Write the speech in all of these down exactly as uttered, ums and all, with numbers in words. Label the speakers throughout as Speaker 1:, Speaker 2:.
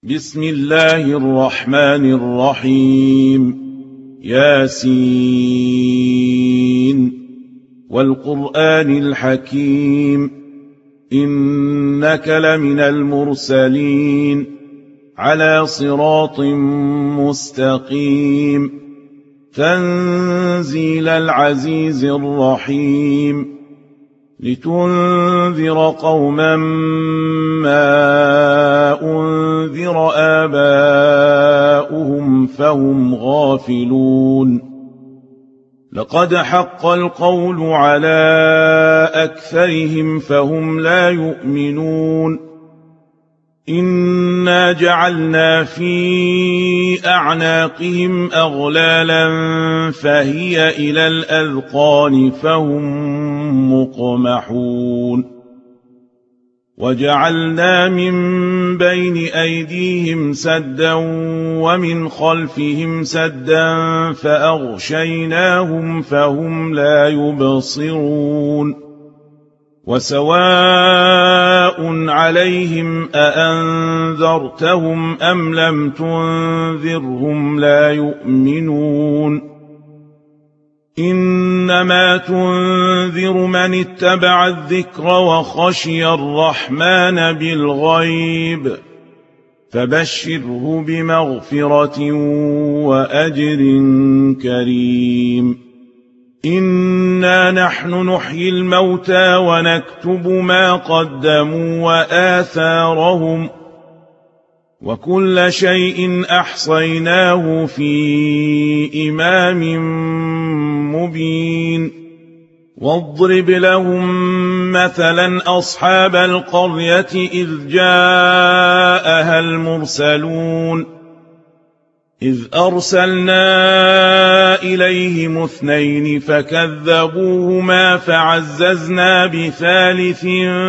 Speaker 1: بسم الله الرحمن الرحيم. ياسين والقرآن الحكيم إنك لمن المرسلين على صراط مستقيم تنزيل العزيز الرحيم لتنذر قوما ما أنذر آباؤهم فهم غافلون لقد حق القول على أكثرهم فهم لا يؤمنون إنا جعلنا في أعناقهم أغلالا فهي إلى الأذقان فهم مقمحون وجعلنا من بين أيديهم سدا ومن خلفهم سدا فأغشيناهم فهم لا يبصرون وسواء عليهم أأنذرتهم أم لم تنذرهم لا يؤمنون إنما تنذر من اتبع الذكر وخشي الرحمن بالغيب فبشره بمغفرة وأجر كريم إنا نحن نحيي الموتى ونكتب ما قدموا وآثارهم وكل شيء أحصيناه في إمام مبين واضرب لهم مثلا أصحاب القرية إذ جاءها المرسلون إذ أرسلنا إليهم اثنين فكذبوهما فعززنا بثالث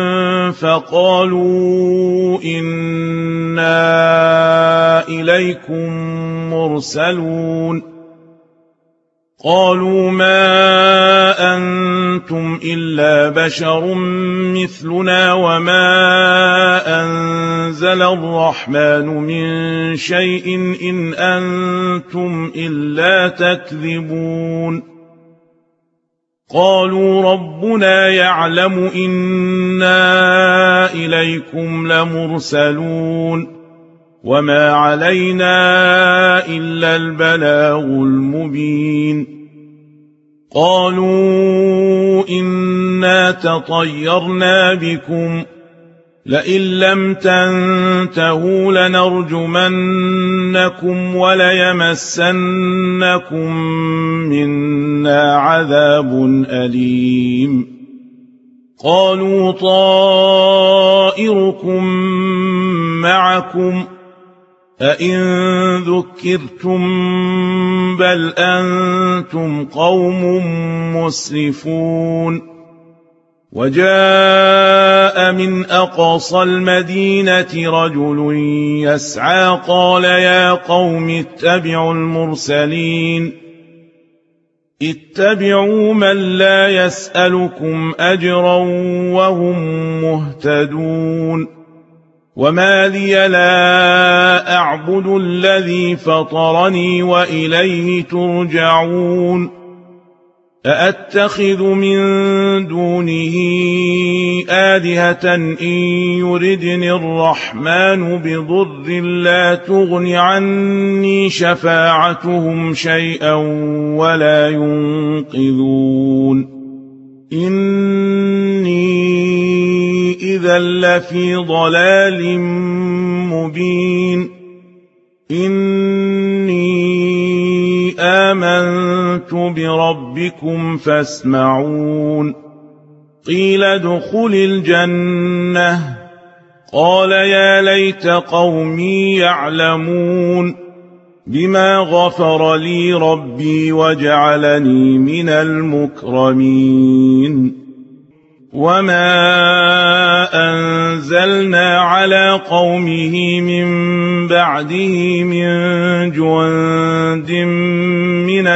Speaker 1: فقالوا إنا إليكم مرسلون قالوا ما أنتم إلا بشر مثلنا وما أنزل الرحمن من شيء إن أنتم إلا تكذبون قالوا ربنا يعلم إنا إليكم لمرسلون وما علينا إلا البلاغ المبين قالوا إنا تطيرنا بكم لئن لم تنتهوا لنرجمنكم وليمسنكم منا عذاب أليم قالوا طائركم معكم أئن ذكرتم بل أنتم قوم مسرفون وجاء من أقصى المدينة رجل يسعى قال يا قوم اتبعوا المرسلين اتبعوا من لا يسألكم أجرا وهم مهتدون وما لي لا أعبد الذي فطرني وإليه ترجعون أأتخذ من دونه آلهة إن يردني الرحمن بضر لا تغن عني شفاعتهم شيئا ولا ينقذون إني إذا لفي ضلال مبين إني آمنت بربكم فاسمعون قيل ادخل الجنة قال يا ليت قومي يعلمون بما غفر لي ربي وجعلني من المكرمين وما أنزلنا على قومه من بعده من جند من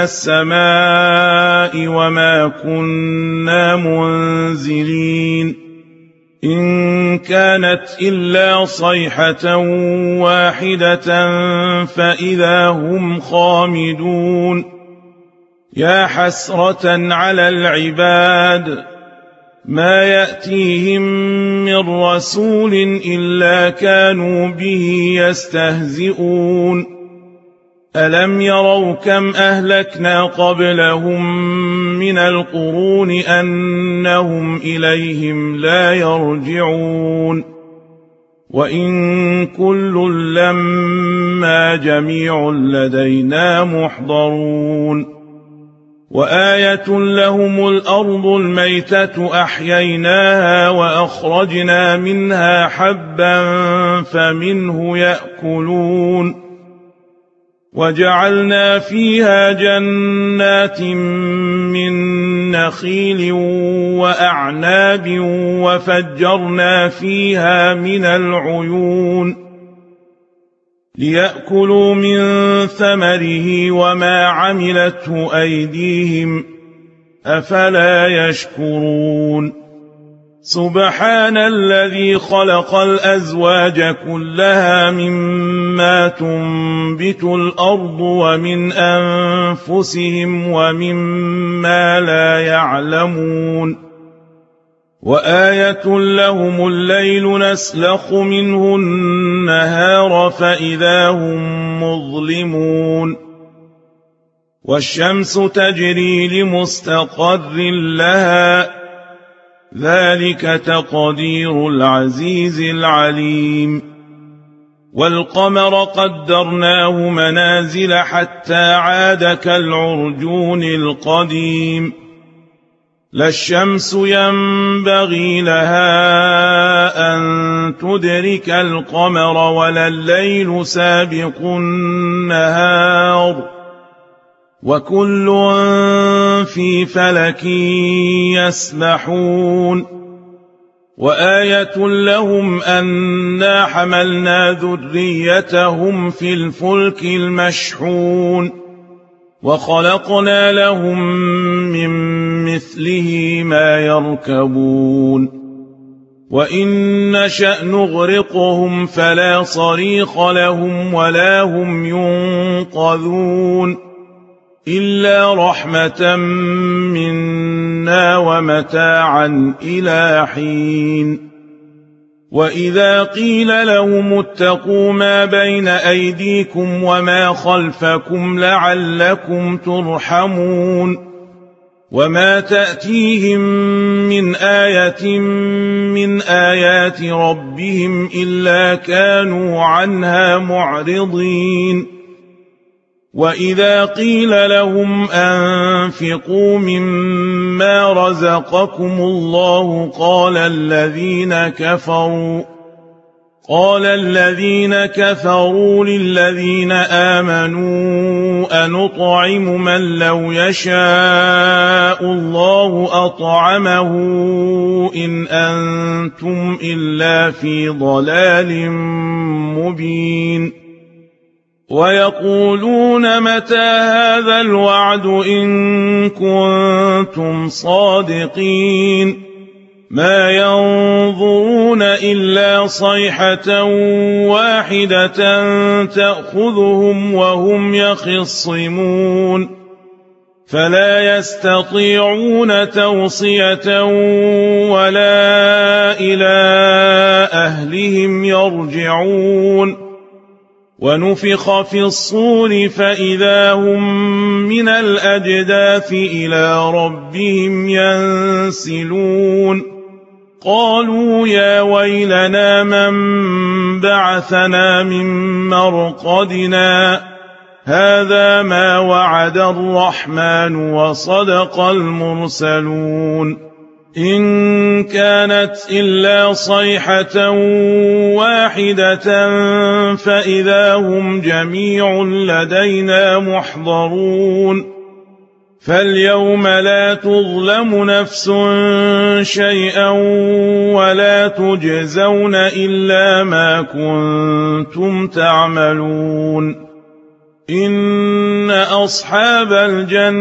Speaker 1: السماء وما كنا منزلين إن كانت إلا صيحة واحدة فإذا هم خامدون يا حسرة على العباد ما يأتيهم من رسول إلا كانوا به يستهزئون ألم يروا كم أهلكنا قبلهم من القرون أنهم إليهم لا يرجعون وإن كل لما جميع لدينا محضرون وآية لهم الأرض الميتة أحييناها وأخرجنا منها حبا فمنه يأكلون وجعلنا فيها جنات من نخيل وأعناب وفجرنا فيها من العيون ليأكلوا من ثمره وما عملته أيديهم أفلا يشكرون سبحان الذي خلق الأزواج كلها مما تنبت الأرض ومن أنفسهم ومما لا يعلمون وآية لهم الليل نسلخ منه النهار فإذا هم مظلمون والشمس تجري لمستقر لها ذلك تقدير العزيز العليم والقمر قدرناه منازل حتى عاد كالعرجون القديم لا الشمس ينبغي لها أن تدرك القمر ولا الليل سابق النهار وكل في فلك يسبحون وآية لهم أنا حملنا ذريتهم في الفلك المشحون وخلقنا لهم من مثله ما يركبون وإن نشأ نغرقهم فلا صريخ لهم ولا هم ينقذون إلا رحمة منا ومتاعا إلى حين وإذا قيل لهم اتقوا ما بين أيديكم وما خلفكم لعلكم ترحمون وما تأتيهم من آية من آيات ربهم إلا كانوا عنها معرضين وإذا قيل لهم أنفقوا مما رزقكم الله قال الذين كفروا قال الذين كفروا للذين آمنوا أنطعم من لو يشاء الله أطعمه إن أنتم إلا في ضلال مبين ويقولون متى هذا الوعد إن كنتم صادقين ما ينظرون إلا صيحة واحدة تأخذهم وهم يخصمون فلا يستطيعون توصية ولا إلى أهلهم يرجعون ونفخ في الصور فإذا هم من الأجداث إلى ربهم ينسلون قالوا يا ويلنا من بعثنا من مرقدنا هذا ما وعد الرحمن وصدق المرسلون إن كانت إلا صيحة واحدة فإذا هم جميع لدينا محضرون فاليوم لا تظلم نفس شيئا ولا تجزون إلا ما كنتم تعملون إن أصحاب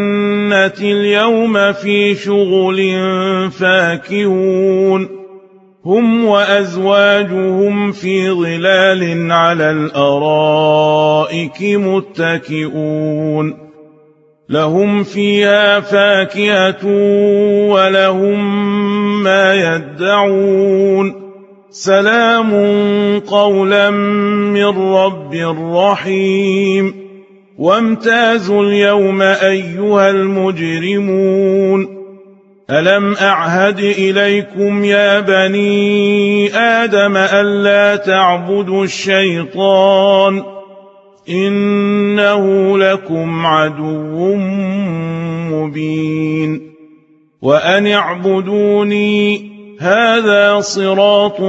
Speaker 1: الجنة اليوم في شغل فاكهون هم وأزواجهم في ظلال على الأرائك متكئون لهم فيها فاكهة ولهم ما يدعون سلام قولا من رب رحيم وامتازوا اليوم أيها المجرمون ألم أعهد إليكم يا بني آدم ألا تعبدوا الشيطان إنه لكم عدو مبين وأن اعبدوني هذا صراط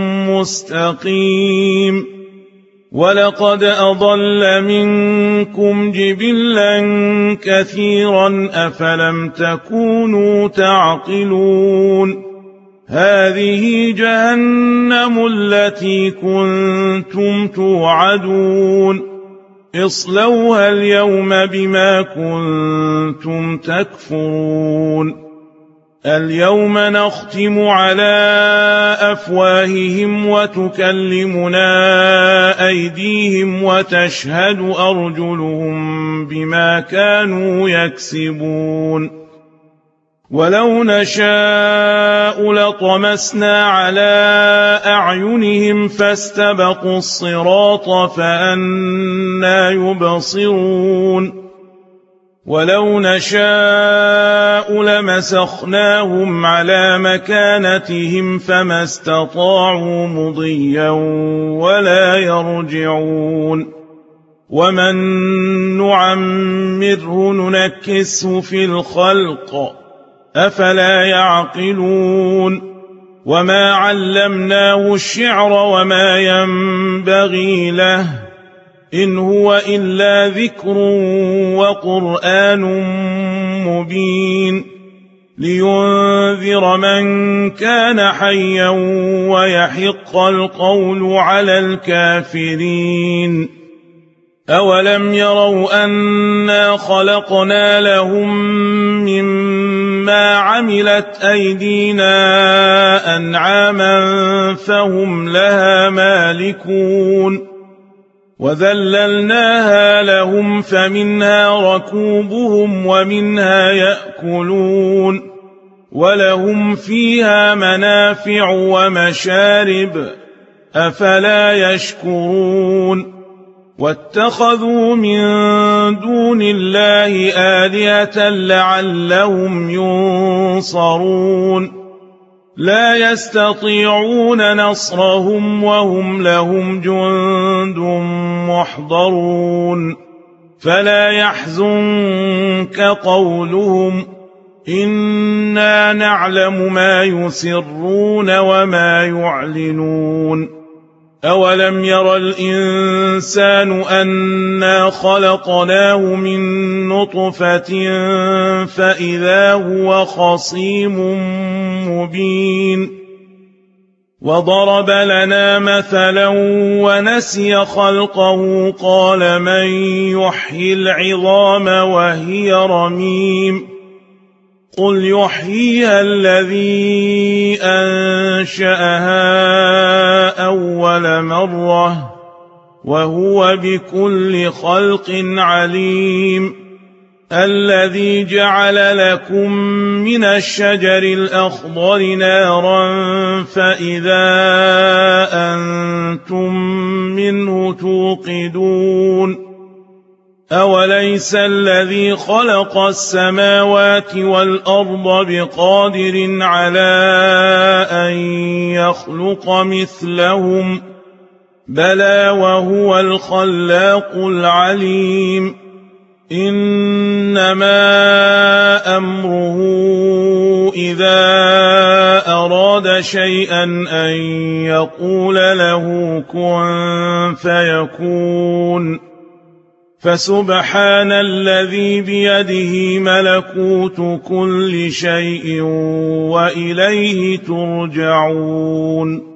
Speaker 1: مستقيم ولقد أضل منكم جبلا كثيرا أفلم تكونوا تعقلون هذه جهنم التي كنتم توعدون اصلوها اليوم بما كنتم تكفرون اليوم نختم على أفواههم وتكلمنا أيديهم وتشهد أرجلهم بما كانوا يكسبون ولو نشاء لطمسنا على أعينهم فاستبقوا الصراط فأنى يبصرون ولو نشاء لمسخناهم على مكانتهم فما استطاعوا مضيا ولا يرجعون ومن نعمره ننكسه في الخلق أفلا يعقلون وما علمناه الشعر وما ينبغي له إن هو إلا ذكر وقرآن مبين لينذر من كان حيا ويحق القول على الكافرين أولم يروا أنا خلقنا لهم مما عملت أيدينا أنعاما فهم لها مالكون وذللناها لهم فمنها ركوبهم ومنها يأكلون ولهم فيها منافع ومشارب أفلا يشكرون واتخذوا من دون الله آلهة لعلهم ينصرون لا يستطيعون نصرهم وهم لهم جند محضرون فلا يحزنك قولهم إنا نعلم ما يسرون وما يعلنون أولم ير الإنسان أنا خلقناه من نطفة فإذا هو خصيم مبين وضرب لنا مثلا ونسي خلقه قال من يحيي العظام وهي رميم قل يحييها الذي أنشأها أول مرة وهو بكل خلق عليم الذي جعل لكم من الشجر الأخضر نارا فإذا أنتم منه توقدون أوليس الذي خلق السماوات والأرض بقادر على أن يخلق مثلهم بلى وهو الخلاق العليم إنما أمره إذا أراد شيئا أن يقول له كن فيكون فسبحان الذي بيده ملكوت كل شيء وإليه ترجعون